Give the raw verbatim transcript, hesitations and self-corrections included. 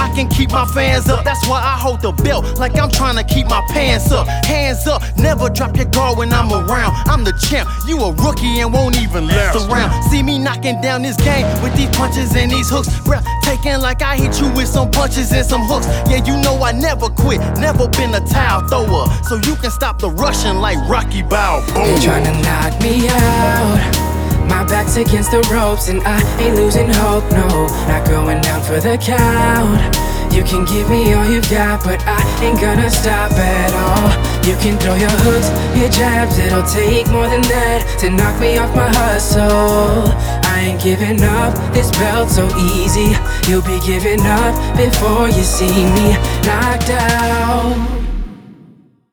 I can keep my fans up. That's why I hold the belt like I'm trying to keep my pants up. Hands up, never drop your guard when I'm around. I'm the champ, you a rookie and won't even last around. See me knocking down this game with these punches and these hooks. Breathtaking like I hit you with some punches and some hooks. Yeah, you know I never quit, never been a towel thrower. So you can stop the rushing like Rocky Balboa. They tryna knock me out. My back's against the ropes and I ain't losing hope, no. Not going down for the count. You can give me all you've got, but I ain't gonna stop at all. You can throw your hooks, your jabs, it'll take more than that to knock me off my hustle. I ain't giving up, this belt's so easy. You'll be giving up before you see me knocked out.